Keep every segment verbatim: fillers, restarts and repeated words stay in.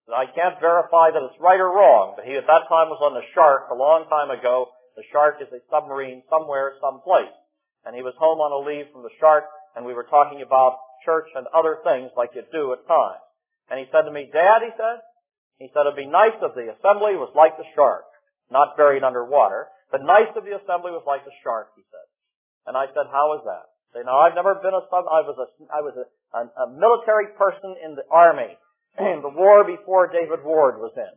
I can't verify that it's right or wrong, but he at that time was on the Shark a long time ago. The Shark is a submarine somewhere, someplace. And he was home on a leave from the Shark, and we were talking about church and other things like you do at times. And he said to me, Dad, he said, he said, it'd be nice if the assembly was like the Shark, not buried underwater, but nice if the assembly was like the Shark, he said. And I said, how is that? Say, now I've never been a sub, I was a, I was a, a, a military person in the army, in the war before David Ward was in.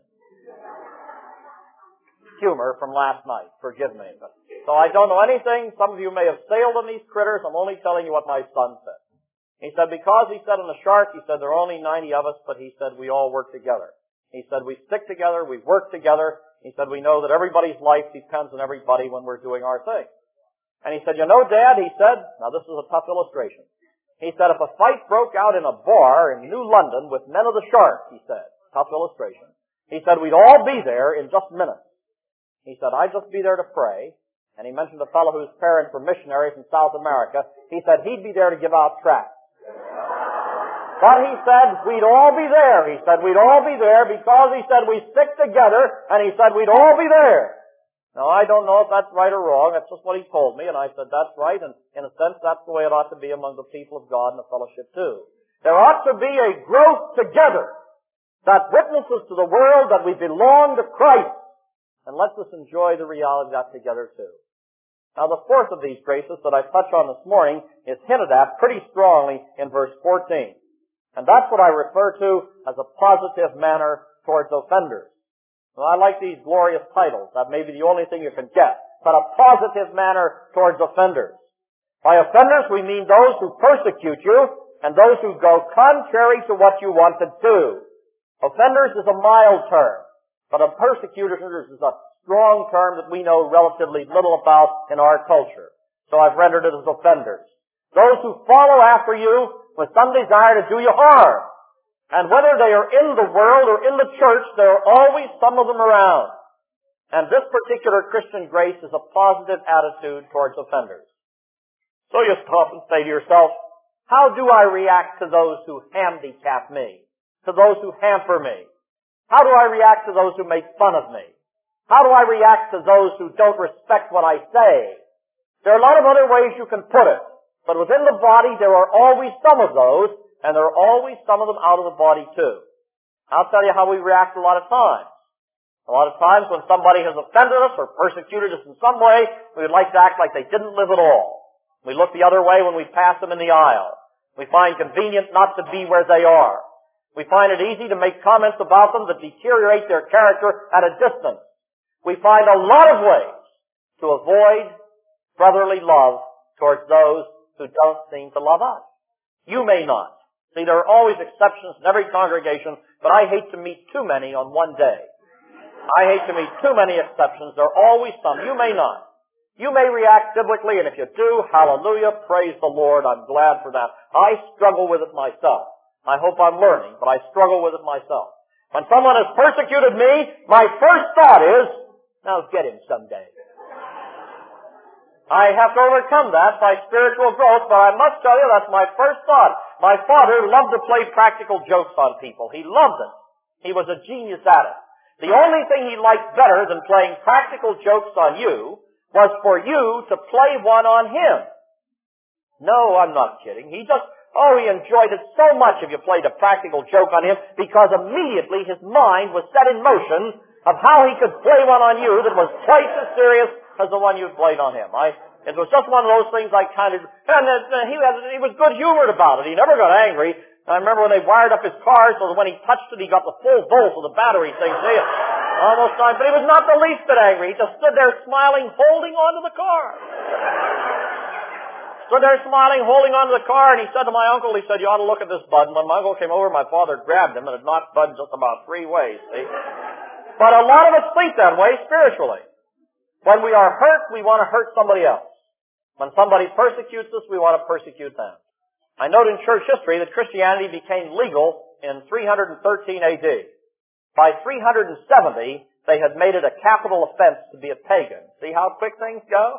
Humor from last night, forgive me. But, so I don't know anything. Some of you may have sailed on these critters. I'm only telling you what my son said. He said, because he said on the Shark, he said, there are only ninety of us, but he said, we all work together. He said, we stick together, we work together. He said, we know that everybody's life depends on everybody when we're doing our thing. And he said, you know, Dad, he said, now this is a tough illustration. He said, if a fight broke out in a bar in New London with men of the Shark, he said, tough illustration. He said, we'd all be there in just minutes. He said, I'd just be there to pray. And he mentioned a fellow whose parents were missionaries in South America. He said he'd be there to give out tracts. But he said, we'd all be there. He said, we'd all be there because he said, we stick together, and he said, we'd all be there. Now, I don't know if that's right or wrong. That's just what he told me, and I said, that's right, and in a sense, that's the way it ought to be among the people of God in the fellowship, too. There ought to be a growth together that witnesses to the world that we belong to Christ, and lets us enjoy the reality of that together, too. Now, the fourth of these graces that I touch on this morning is hinted at pretty strongly in verse fourteen. And that's what I refer to as a positive manner towards offenders. Well, I like these glorious titles. That may be the only thing you can get. But a positive manner towards offenders. By offenders, we mean those who persecute you and those who go contrary to what you want to do. Offenders is a mild term, but a persecutor is a strong term that we know relatively little about in our culture. So I've rendered it as offenders. Those who follow after you with some desire to do you harm. And whether they are in the world or in the church, there are always some of them around. And this particular Christian grace is a positive attitude towards offenders. So you stop and say to yourself, how do I react to those who handicap me? To those who hamper me? How do I react to those who make fun of me? How do I react to those who don't respect what I say? There are a lot of other ways you can put it. But within the body, there are always some of those, and there are always some of them out of the body too. I'll tell you how we react a lot of times. A lot of times when somebody has offended us or persecuted us in some way, we would like to act like they didn't live at all. We look the other way when we pass them in the aisle. We find convenient not to be where they are. We find it easy to make comments about them that deteriorate their character at a distance. We find a lot of ways to avoid brotherly love towards those who don't seem to love us. You may not. See, there are always exceptions in every congregation, but I hate to meet too many on one day. I hate to meet too many exceptions. There are always some. You may not. You may react biblically, and if you do, hallelujah, praise the Lord. I'm glad for that. I struggle with it myself. I hope I'm learning, but I struggle with it myself. When someone has persecuted me, my first thought is, now get him someday. I have to overcome that by spiritual growth, but I must tell you that's my first thought. My father loved to play practical jokes on people. He loved it. He was a genius at it. The only thing he liked better than playing practical jokes on you was for you to play one on him. No, I'm not kidding. He just, oh, he enjoyed it so much if you played a practical joke on him because immediately his mind was set in motion of how he could play one on you that was twice as serious as the one you'd played on him. I, it was just one of those things I kind of, and uh, he, had, he was good-humored about it. He never got angry. I remember when they wired up his car so that when he touched it, he got the full volt of the battery thing. See, almost time. But he was not the least bit angry. He just stood there smiling, holding on to the car. Stood there smiling, holding on to the car, and he said to my uncle, he said, you ought to look at this, Bud. And when my uncle came over, my father grabbed him and had knocked Bud just about three ways, see. But a lot of us think that way spiritually. When we are hurt, we want to hurt somebody else. When somebody persecutes us, we want to persecute them. I note in church history that Christianity became legal in three thirteen A D. By three seventy, they had made it a capital offense to be a pagan. See how quick things go?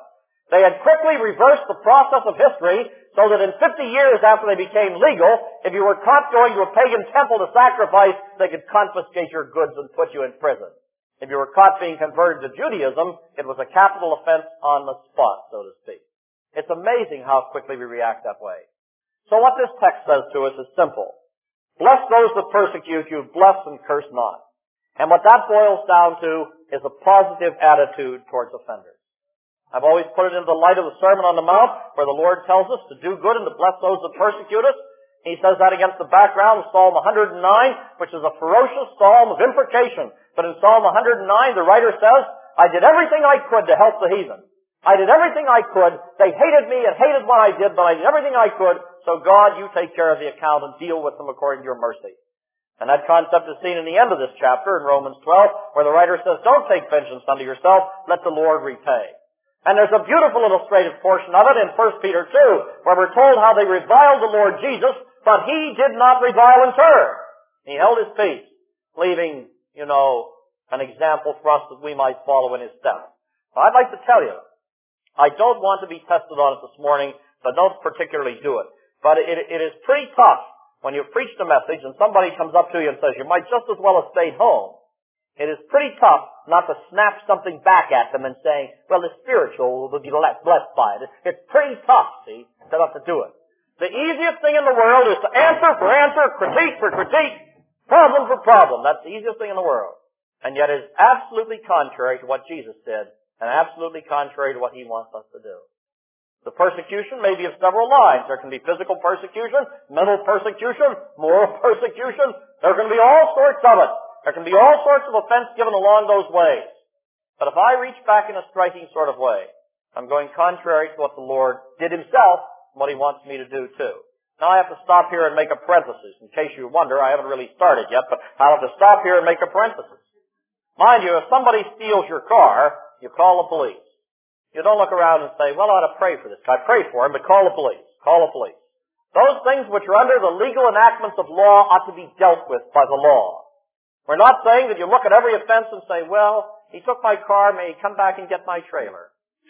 They had quickly reversed the process of history so that in fifty years after they became legal, if you were caught going to a pagan temple to sacrifice, they could confiscate your goods and put you in prison. If you were caught being converted to Judaism, it was a capital offense on the spot, so to speak. It's amazing how quickly we react that way. So what this text says to us is simple. Bless those that persecute you, bless and curse not. And what that boils down to is a positive attitude towards offenders. I've always put it in the light of the Sermon on the Mount, where the Lord tells us to do good and to bless those that persecute us. He says that against the background of Psalm one hundred nine, which is a ferocious psalm of imprecation. But in Psalm one hundred nine, the writer says, I did everything I could to help the heathen. I did everything I could. They hated me and hated what I did, but I did everything I could. So God, you take care of the account and deal with them according to your mercy. And that concept is seen in the end of this chapter in Romans twelve, where the writer says, don't take vengeance unto yourself, let the Lord repay. And there's a beautiful illustrative portion of it in First Peter two, where we're told how they reviled the Lord Jesus, but he did not revile in turn. He held his peace, leaving, you know, an example for us that we might follow in his steps. I'd like to tell you, I don't want to be tested on it this morning, so don't particularly do it. But it, it is pretty tough when you've preached a message and somebody comes up to you and says, you might just as well have stayed home. It is pretty tough not to snap something back at them and say, well, the spiritual will be blessed by it. It's pretty tough, see, to have to do it. The easiest thing in the world is to answer for answer, critique for critique, problem for problem. That's the easiest thing in the world. And yet it is absolutely contrary to what Jesus did, and absolutely contrary to what he wants us to do. The persecution may be of several lines. There can be physical persecution, mental persecution, moral persecution. There can be all sorts of it. There can be all sorts of offense given along those ways. But if I reach back in a striking sort of way, I'm going contrary to what the Lord did himself and what he wants me to do too. Now I have to stop here and make a parenthesis. In case you wonder, I haven't really started yet, but I'll have to stop here and make a parenthesis. Mind you, if somebody steals your car, you call the police. You don't look around and say, well, I ought to pray for this guy. Pray for him, but call the police. Call the police. Those things which are under the legal enactments of law ought to be dealt with by the law. We're not saying that you look at every offense and say, well, he took my car, may he come back and get my trailer.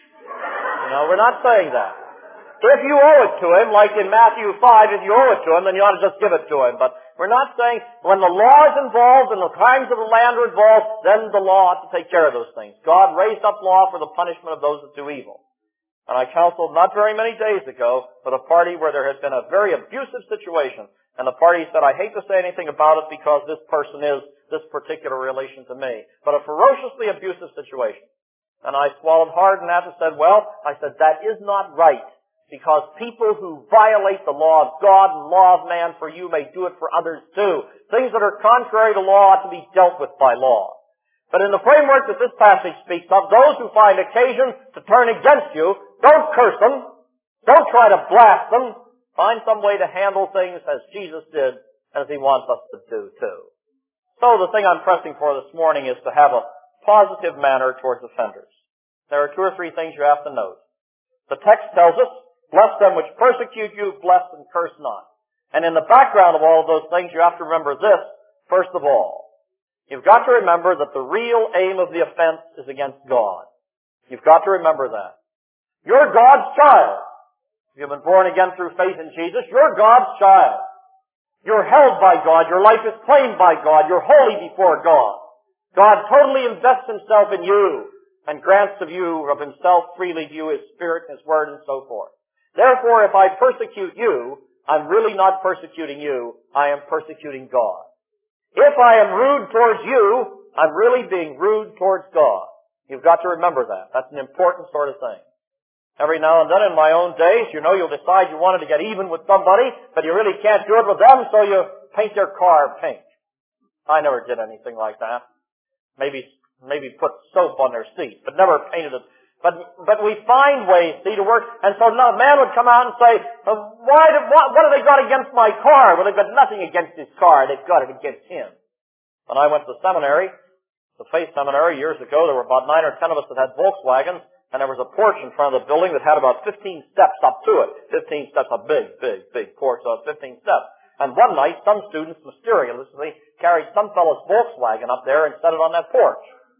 You know, we're not saying that. If you owe it to him, like in Matthew five, if you owe it to him, then you ought to just give it to him. But we're not saying when the law is involved and the crimes of the land are involved, then the law ought to take care of those things. God raised up law for the punishment of those that do evil. And I counseled not very many days ago with a party where there had been a very abusive situation. And the party said, I hate to say anything about it because this person is this particular relation to me. But a ferociously abusive situation. And I swallowed hard in that and said, well, I said, that is not right. Because people who violate the law of God and law of man for you may do it for others too. Things that are contrary to law ought to be dealt with by law. But in the framework that this passage speaks of, those who find occasion to turn against you, don't curse them. Don't try to blast them. Find some way to handle things as Jesus did, as he wants us to do too. So the thing I'm pressing for this morning is to have a positive manner towards offenders. There are two or three things you have to note. The text tells us, bless them which persecute you, bless and curse not. And in the background of all of those things, you have to remember this, first of all. You've got to remember that the real aim of the offense is against God. You've got to remember that. You're God's child. If you've been born again through faith in Jesus, you're God's child. You're held by God. Your life is claimed by God. You're holy before God. God totally invests himself in you and grants of you, of himself freely to you, his Spirit, his Word, and so forth. Therefore, if I persecute you, I'm really not persecuting you. I am persecuting God. If I am rude towards you, I'm really being rude towards God. You've got to remember that. That's an important sort of thing. Every now and then in my own days, you know, you'll decide you wanted to get even with somebody, but you really can't do it with them, so you paint their car pink. I never did anything like that. Maybe, maybe put soap on their seat, but never painted it. But, but we find ways, see, to work. And so now a man would come out and say, why did, what, what have they got against my car? Well, they've got nothing against his car. They've got it against him. When I went to the seminary, the Faith Seminary, years ago, there were about nine or ten of us that had Volkswagens, and there was a porch in front of the building that had about fifteen steps up to it. fifteen steps, a big, big, big porch, so fifteen steps. And one night, some students mysteriously carried some fellow's Volkswagen up there and set it on that porch.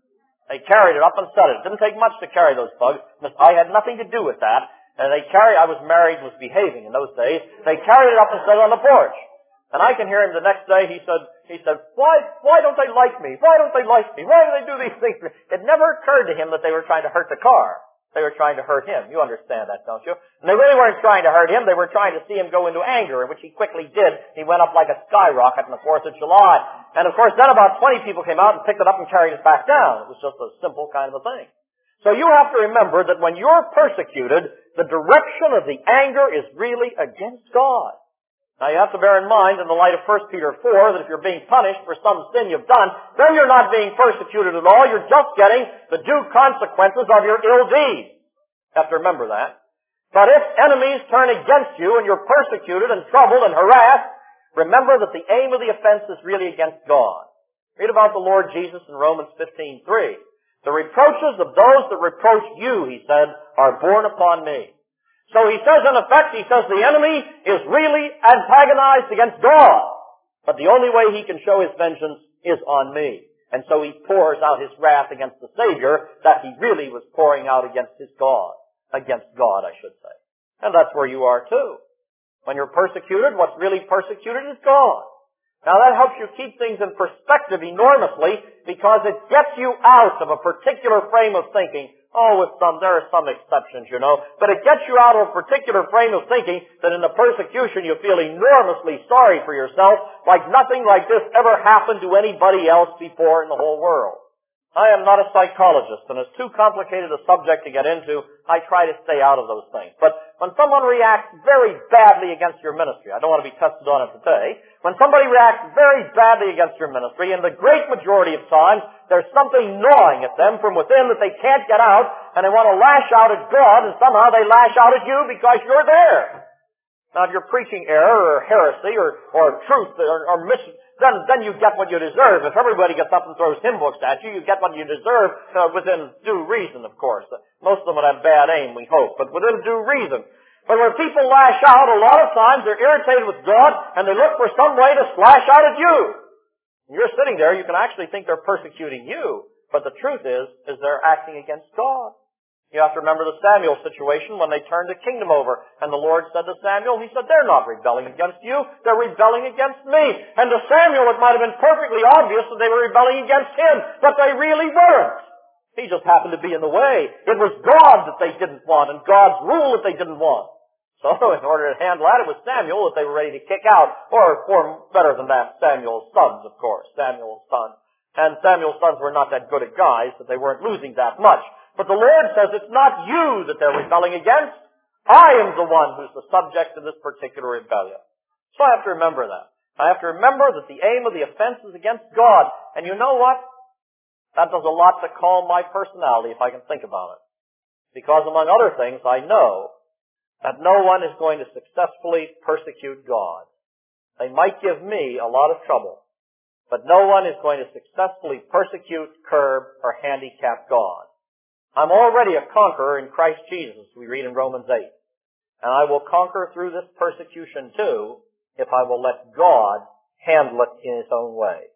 They carried it up and set it. It didn't take much to carry those bugs. I had nothing to do with that. And they carried, I was married, was behaving in those days. They carried it up and set it on the porch. And I can hear him the next day, he said, he said, why, why don't they like me? Why don't they like me? Why do they do these things? It never occurred to him that they were trying to hurt the car. They were trying to hurt him. You understand that, don't you? And they really weren't trying to hurt him. They were trying to see him go into anger, which he quickly did. He went up like a skyrocket on the fourth of July. And of course, then about twenty people came out and picked it up and carried it back down. It was just a simple kind of a thing. So you have to remember that when you're persecuted, the direction of the anger is really against God. Now you have to bear in mind, in the light of First Peter four, that if you're being punished for some sin you've done, then you're not being persecuted at all. You're just getting the due consequences of your ill deeds. You have to remember that. But if enemies turn against you and you're persecuted and troubled and harassed, remember that the aim of the offense is really against God. Read about the Lord Jesus in Romans fifteen three. The reproaches of those that reproach you, he said, are borne upon me. So he says, in effect, he says the enemy is really antagonized against God. But the only way he can show his vengeance is on me. And so he pours out his wrath against the Savior that he really was pouring out against his God. Against God, I should say. And that's where you are too. When you're persecuted, what's really persecuted is God. Now that helps you keep things in perspective enormously because it gets you out of a particular frame of thinking. Oh, with some, there are some exceptions, you know. But it gets you out of a particular frame of thinking that in the persecution you feel enormously sorry for yourself, like nothing like this ever happened to anybody else before in the whole world. I am not a psychologist, and it's too complicated a subject to get into. I try to stay out of those things. But when someone reacts very badly against your ministry, I don't want to be tested on it today, when somebody reacts very badly against your ministry, in the great majority of times, there's something gnawing at them from within that they can't get out, and they want to lash out at God, and somehow they lash out at you because you're there. Now, if you're preaching error or heresy or, or truth or, or mis, then, then you get what you deserve. If everybody gets up and throws hymn books at you, you get what you deserve uh, within due reason, of course. Most of them would have bad aim, we hope, but within due reason. But when people lash out, a lot of times they're irritated with God and they look for some way to slash out at you. When you're sitting there, you can actually think they're persecuting you, but the truth is, is they're acting against God. You have to remember the Samuel situation when they turned the kingdom over. And the Lord said to Samuel, he said, they're not rebelling against you, they're rebelling against me. And to Samuel it might have been perfectly obvious that they were rebelling against him, but they really weren't. He just happened to be in the way. It was God that they didn't want, and God's rule that they didn't want. So in order to handle that, it was Samuel that they were ready to kick out, or, or better than that, Samuel's sons, of course, Samuel's sons. And Samuel's sons were not that good at guys, that they weren't losing that much. But the Lord says it's not you that they're rebelling against. I am the one who's the subject of this particular rebellion. So I have to remember that. I have to remember that the aim of the offense is against God. And you know what? That does a lot to calm my personality if I can think about it. Because among other things, I know that no one is going to successfully persecute God. They might give me a lot of trouble, but no one is going to successfully persecute, curb, or handicap God. I'm already a conqueror in Christ Jesus, we read in Romans eight. And I will conquer through this persecution too, if I will let God handle it in His own way.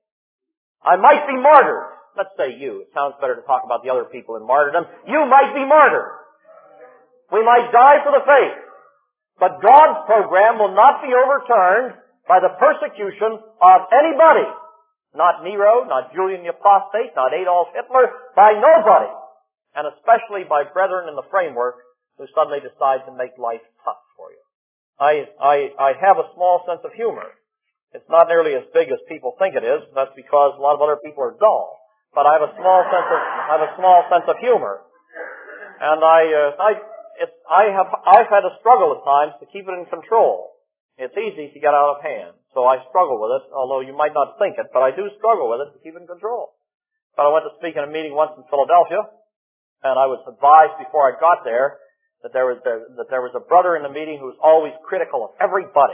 I might be martyred. Let's say you. It sounds better to talk about the other people in martyrdom. You might be martyred. We might die for the faith. But God's program will not be overturned by the persecution of anybody. Not Nero, not Julian the Apostate, not Adolf Hitler, by nobody. And especially by brethren in the framework who suddenly decide to make life tough for you. I, I, I have a small sense of humor. It's not nearly as big as people think it is. That's because a lot of other people are dull. But I have a small sense of, I have a small sense of humor. And I, uh, I, it's, I have, I've had a struggle at times to keep it in control. It's easy to get out of hand. So I struggle with it, although you might not think it, but I do struggle with it to keep it in control. But I went to speak in a meeting once in Philadelphia, and I was advised before I got there that there was there, that there was a brother in the meeting who was always critical of everybody.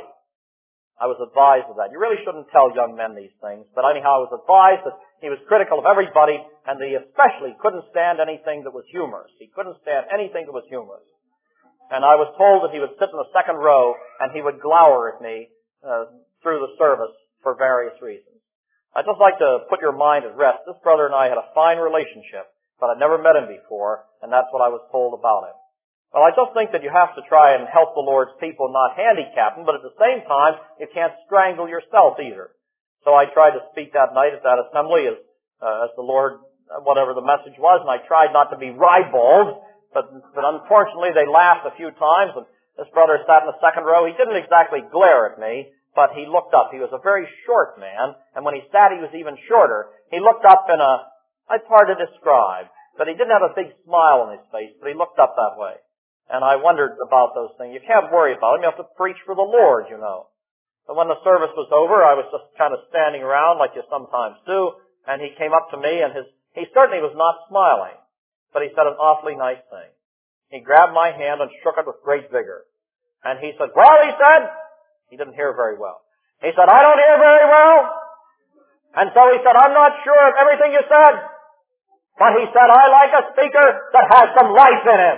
I was advised of that. You really shouldn't tell young men these things, but anyhow, I was advised that he was critical of everybody, and he especially couldn't stand anything that was humorous. He couldn't stand anything that was humorous. And I was told that he would sit in the second row, and he would glower at me uh, through the service for various reasons. I'd just like to put your mind at rest. This brother and I had a fine relationship. but I'd never met him before, and that's what I was told about him. Well, I just think that you have to try and help the Lord's people, not handicap them, but at the same time, you can't strangle yourself either. So I tried to speak that night at that assembly as, uh, as the Lord, whatever the message was, and I tried not to be ribald, but, but unfortunately they laughed a few times, and this brother sat in the second row. He didn't exactly glare at me, but he looked up. He was a very short man, and when he sat, he was even shorter. He looked up in a, it's hard to describe, but he didn't have a big smile on his face, but he looked up that way. And I wondered about those things. You can't worry about them. You have to preach for the Lord, you know. But when the service was over, I was just kind of standing around like you sometimes do, and he came up to me, and his he certainly was not smiling, but he said an awfully nice thing. He grabbed my hand and shook it with great vigor. And he said, well, he said, he didn't hear very well. He said, I don't hear very well. And so he said, I'm not sure of everything you said, but he said, I like a speaker that has some life in him.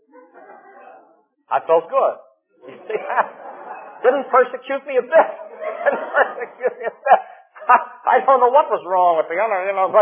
I felt good. You see that? Didn't persecute me a bit. Didn't persecute me a bit. I don't know what was wrong with the other, you know, but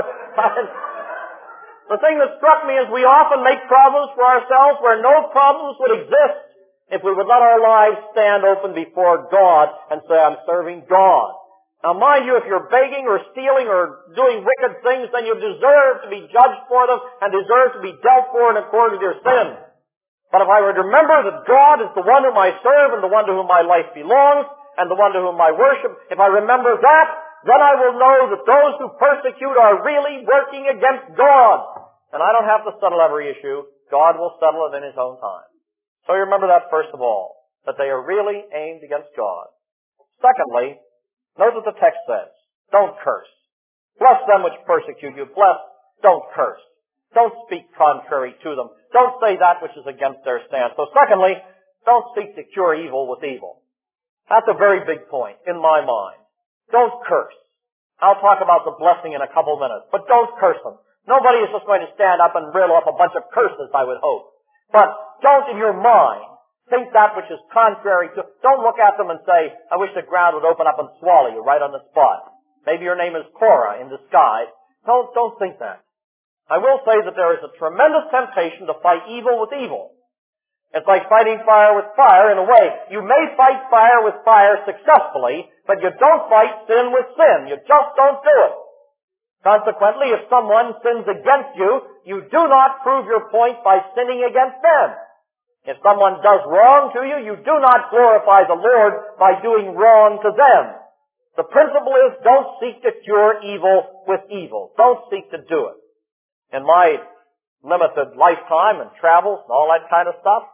the thing that struck me is we often make problems for ourselves where no problems would exist if we would let our lives stand open before God and say, I'm serving God. Now mind you, if you're begging or stealing or doing wicked things, then you deserve to be judged for them and deserve to be dealt for in accordance with your sin. But if I were to remember that God is the one whom I serve and the one to whom my life belongs and the one to whom I worship, if I remember that, then I will know that those who persecute are really working against God. And I don't have to settle every issue. God will settle it in His own time. So you remember that first of all, that they are really aimed against God. Secondly, note what the text says. Don't curse. Bless them which persecute you. Bless, don't curse. Don't speak contrary to them. Don't say that which is against their stand. So secondly, don't seek to cure evil with evil. That's a very big point in my mind. Don't curse. I'll talk about the blessing in a couple of minutes, but don't curse them. Nobody is just going to stand up and reel off a bunch of curses, I would hope. But don't in your mind think that which is contrary to, don't look at them and say, I wish the ground would open up and swallow you right on the spot. Maybe your name is Korah in disguise. Don't, don't think that. I will say that there is a tremendous temptation to fight evil with evil. It's like fighting fire with fire in a way. You may fight fire with fire successfully, but you don't fight sin with sin. You just don't do it. Consequently, if someone sins against you, you do not prove your point by sinning against them. If someone does wrong to you, you do not glorify the Lord by doing wrong to them. The principle is don't seek to cure evil with evil. Don't seek to do it. In my limited lifetime and travels and all that kind of stuff,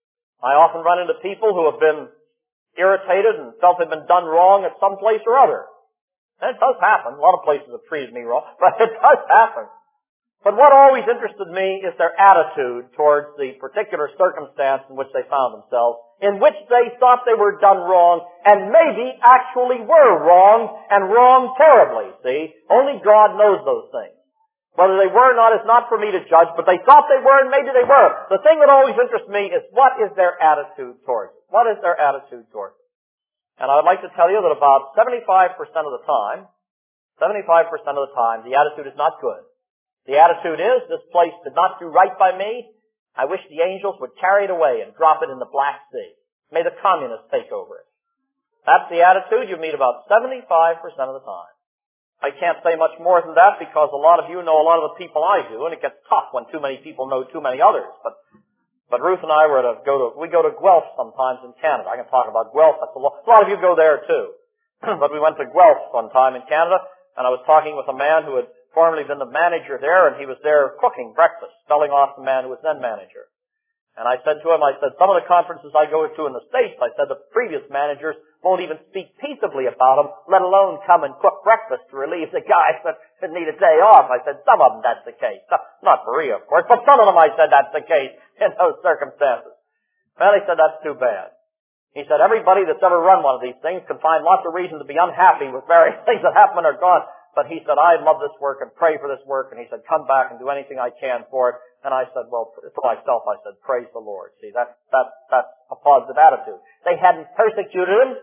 I often run into people who have been irritated and felt they've been done wrong at some place or other. And it does happen. A lot of places have treated me wrong, but it does happen. But what always interested me is their attitude towards the particular circumstance in which they found themselves, in which they thought they were done wrong, and maybe actually were wrong, and wrong terribly, see? Only God knows those things. Whether they were or not is not for me to judge, but they thought they were and maybe they were. The thing that always interests me is what is their attitude towards it? What is their attitude towards it? And I would like to tell you that about seventy-five percent of the time, seventy-five percent of the time, the attitude is not good. The attitude is, this place did not do right by me. I wish the angels would carry it away and drop it in the Black Sea. May the communists take over it. That's the attitude you meet about seventy-five percent of the time. I can't say much more than that because a lot of you know a lot of the people I do, and it gets tough when too many people know too many others. But but Ruth and I were to go to, we go to Guelph sometimes in Canada. I can talk about Guelph. That's a, lot, a lot of you go there too. But we went to Guelph one time in Canada, and I was talking with a man who had formerly been the manager there, and he was there cooking breakfast, spelling off the man who was then manager. And I said to him, I said, some of the conferences I go to in the States, I said, the previous managers won't even speak peaceably about them, let alone come and cook breakfast to relieve the guys that need a day off. I said, some of them that's the case. Not Berea, of course, but some of them I said that's the case in those circumstances. Well, he said, that's too bad. He said, everybody that's ever run one of these things can find lots of reason to be unhappy with various things that happen or gone. But he said, I love this work and pray for this work. And he said, come back and do anything I can for it. And I said, well, for myself, I said, praise the Lord. See, that's, that's, that's a positive attitude. They hadn't persecuted him,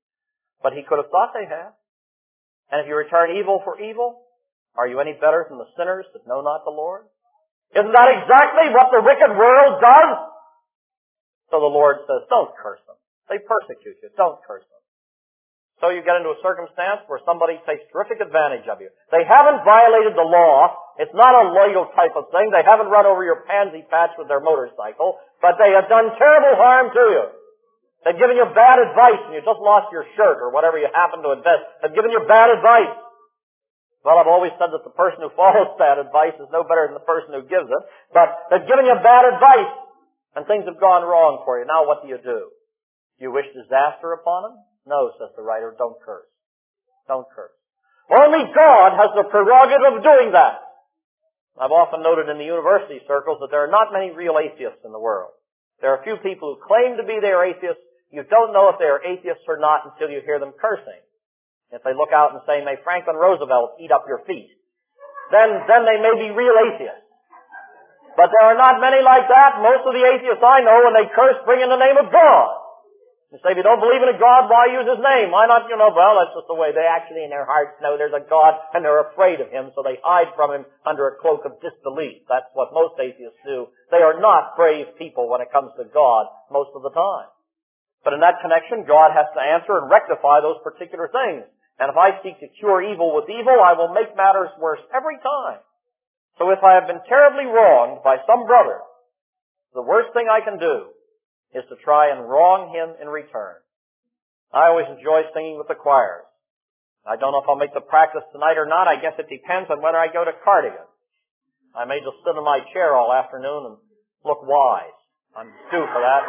but he could have thought they had. And if you return evil for evil, are you any better than the sinners that know not the Lord? Isn't that exactly what the wicked world does? So the Lord says, don't curse them. They persecute you. Don't curse them. So you get into a circumstance where somebody takes terrific advantage of you. They haven't violated the law. It's not a legal type of thing. They haven't run over your pansy patch with their motorcycle, but they have done terrible harm to you. They've given you bad advice and you just lost your shirt or whatever you happen to invest. They've given you bad advice. Well, I've always said that the person who follows bad advice is no better than the person who gives it, but they've given you bad advice and things have gone wrong for you. Now what do you do? Do you wish disaster upon them? No, says the writer, don't curse. Don't curse. Only God has the prerogative of doing that. I've often noted in the university circles that there are not many real atheists in the world. There are a few people who claim to be they are atheists. You don't know if they are atheists or not until you hear them cursing. If they look out and say, may Franklin Roosevelt eat up your feet, then, then they may be real atheists. But there are not many like that. Most of the atheists I know, when they curse, bring in the name of God. You say, if you don't believe in a God, why use His name? Why not, you know, well, that's just the way. They actually in their hearts know there's a God and they're afraid of Him, so they hide from Him under a cloak of disbelief. That's what most atheists do. They are not brave people when it comes to God most of the time. But in that connection, God has to answer and rectify those particular things. And if I seek to cure evil with evil, I will make matters worse every time. So if I have been terribly wronged by some brother, the worst thing I can do is to try and wrong him in return. I always enjoy singing with the choirs. I don't know if I'll make the practice tonight or not. I guess it depends on whether I go to Cardigan. I may just sit in my chair all afternoon and look wise. I'm due for that.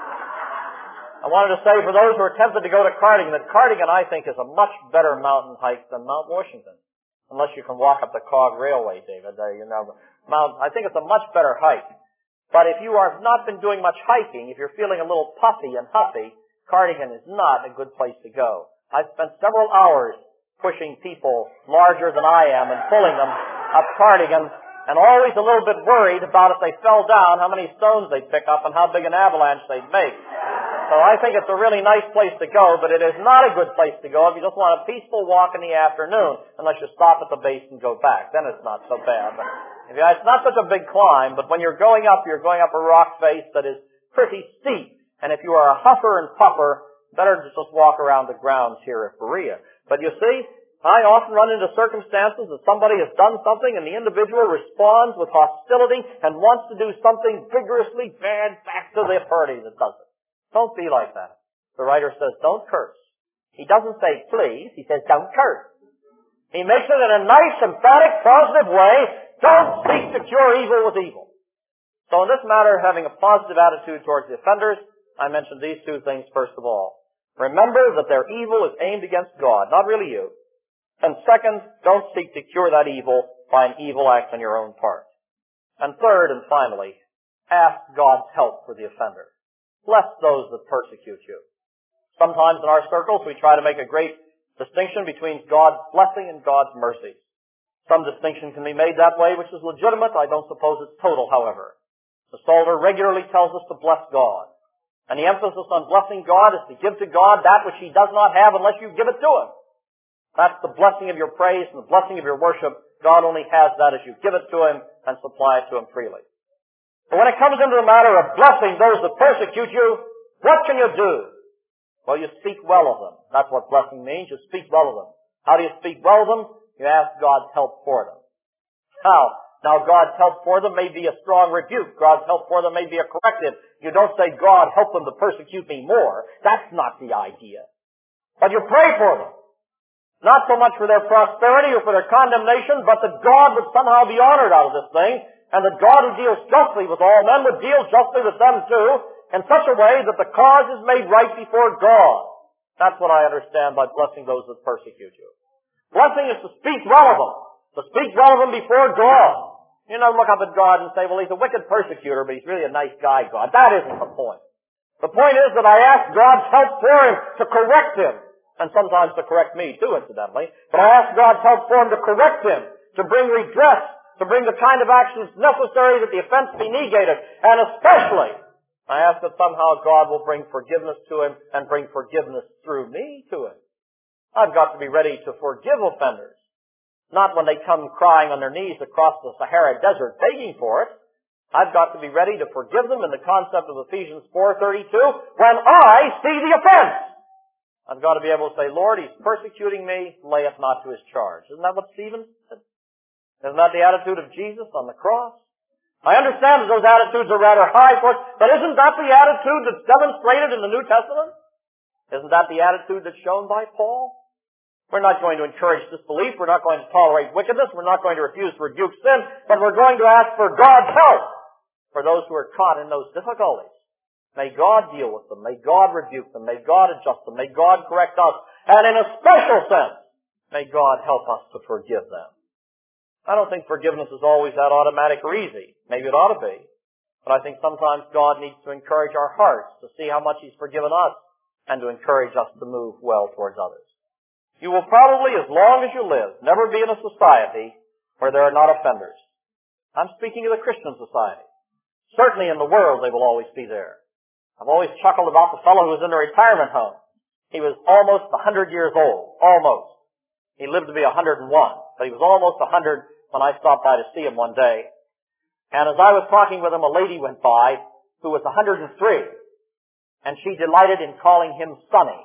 I wanted to say for those who are tempted to go to Cardigan, that Cardigan, I think, is a much better mountain hike than Mount Washington. Unless you can walk up the Cog Railway, David. Uh, you know, Mount, I think it's a much better hike. But if you have not been doing much hiking, if you're feeling a little puffy and huffy, Cardigan is not a good place to go. I've spent several hours pushing people larger than I am and pulling them up Cardigan, and always a little bit worried about if they fell down, how many stones they'd pick up and how big an avalanche they'd make. So I think it's a really nice place to go, but it is not a good place to go if you just want a peaceful walk in the afternoon, unless you stop at the base and go back. Then it's not so bad. But if you, it's not such a big climb, but when you're going up, you're going up a rock face that is pretty steep. And if you are a huffer and puffer, better to just walk around the grounds here at Berea. But you see, I often run into circumstances that somebody has done something and the individual responds with hostility and wants to do something vigorously bad back to the party that does it. Don't be like that. The writer says, don't curse. He doesn't say please, he says don't curse. He makes it in a nice, emphatic, positive way. Don't seek to cure evil with evil. So in this matter, having a positive attitude towards the offenders, I mentioned these two things first of all. Remember that their evil is aimed against God, not really you. And second, don't seek to cure that evil by an evil act on your own part. And third and finally, ask God's help for the offender. Bless those that persecute you. Sometimes in our circles we try to make a great distinction between God's blessing and God's mercy. Some distinction can be made that way, which is legitimate. I don't suppose it's total, however. The Psalter regularly tells us to bless God. And the emphasis on blessing God is to give to God that which He does not have unless you give it to Him. That's the blessing of your praise and the blessing of your worship. God only has that as you give it to Him and supply it to Him freely. But when it comes into the matter of blessing those that persecute you, what can you do? Well, you speak well of them. That's what blessing means. You speak well of them. How do you speak well of them? You ask God's help for them. How? Now, God's help for them may be a strong rebuke. God's help for them may be a corrective. You don't say, God, help them to persecute me more. That's not the idea. But you pray for them. Not so much for their prosperity or for their condemnation, but that God would somehow be honored out of this thing, and that God who deals justly with all men would deal justly with them too, in such a way that the cause is made right before God. That's what I understand by blessing those that persecute you. Blessing is to speak well of them, to speak well of them before God. You know, look up at God and say, well, he's a wicked persecutor, but he's really a nice guy, God. That isn't the point. The point is that I ask God's help for him to correct him, and sometimes to correct me too, incidentally. But I ask God's help for him to correct him, to bring redress, to bring the kind of actions necessary that the offense be negated. And especially, I ask that somehow God will bring forgiveness to him and bring forgiveness through me to him. I've got to be ready to forgive offenders. Not when they come crying on their knees across the Sahara Desert begging for it. I've got to be ready to forgive them in the concept of Ephesians four thirty-two when I see the offense. I've got to be able to say, Lord, he's persecuting me, lay it not to his charge. Isn't that what Stephen said? Isn't that the attitude of Jesus on the cross? I understand that those attitudes are rather high for us, but isn't that the attitude that's demonstrated in the New Testament? Isn't that the attitude that's shown by Paul? We're not going to encourage disbelief. We're not going to tolerate wickedness. We're not going to refuse to rebuke sin, but we're going to ask for God's help for those who are caught in those difficulties. May God deal with them. May God rebuke them. May God adjust them. May God correct us. And in a special sense, may God help us to forgive them. I don't think forgiveness is always that automatic or easy. Maybe it ought to be. But I think sometimes God needs to encourage our hearts to see how much he's forgiven us and to encourage us to move well towards others. You will probably, as long as you live, never be in a society where there are not offenders. I'm speaking of the Christian society. Certainly in the world they will always be there. I've always chuckled about the fellow who was in the retirement home. He was almost a hundred years old. Almost. He lived to be a hundred and one. But he was almost a hundred when I stopped by to see him one day. And as I was talking with him, a lady went by who was a hundred and three. And she delighted in calling him Sonny.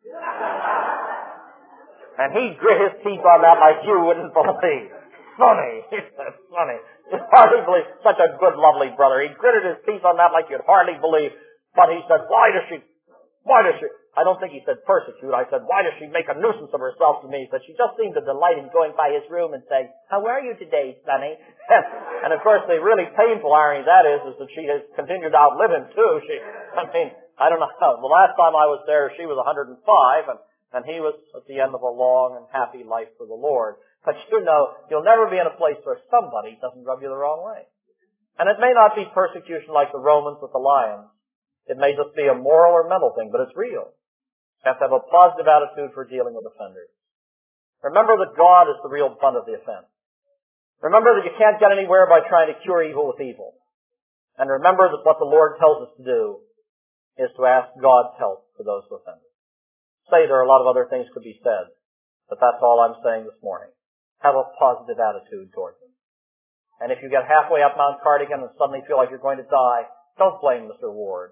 And he grit his teeth on that like you wouldn't believe. Sonny. He said, Sonny. You'd hardly believe. Such a good, lovely brother. He gritted his teeth on that like you'd hardly believe. But he said, why does she, why does she, I don't think he said persecute. I said, why does she make a nuisance of herself to me? He said, she just seemed to delight in going by his room and saying, how are you today, Sonny? And of course, the really painful irony of that is, is that she has continued to outlive him too. She, I mean, I don't know how. The last time I was there, she was one hundred and five, and, and he was at the end of a long and happy life for the Lord. But you know, you'll never be in a place where somebody doesn't rub you the wrong way. And it may not be persecution like the Romans with the lions. It may just be a moral or mental thing, but it's real. You have to have a positive attitude for dealing with offenders. Remember that God is the real butt of the offense. Remember that you can't get anywhere by trying to cure evil with evil. And remember that what the Lord tells us to do is to ask God's help for those who offend us. Say there are a lot of other things could be said, but that's all I'm saying this morning. Have a positive attitude towards them. And if you get halfway up Mount Cardigan and suddenly feel like you're going to die, don't blame Mister Ward.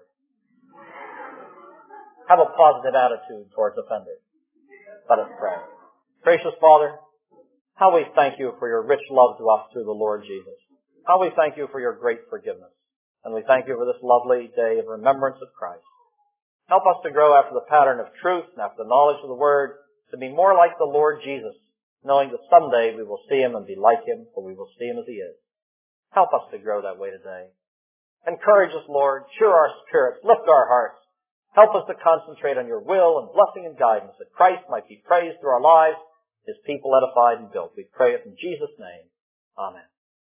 Have a positive attitude towards offenders. Let us pray. Gracious Father, how we thank you for your rich love to us through the Lord Jesus. How we thank you for your great forgiveness. And we thank you for this lovely day of remembrance of Christ. Help us to grow after the pattern of truth and after the knowledge of the Word, to be more like the Lord Jesus, knowing that someday we will see him and be like him, for we will see him as he is. Help us to grow that way today. Encourage us, Lord. Cheer our spirits. Lift our hearts. Help us to concentrate on your will and blessing and guidance, that Christ might be praised through our lives, his people edified and built. We pray it in Jesus' name. Amen.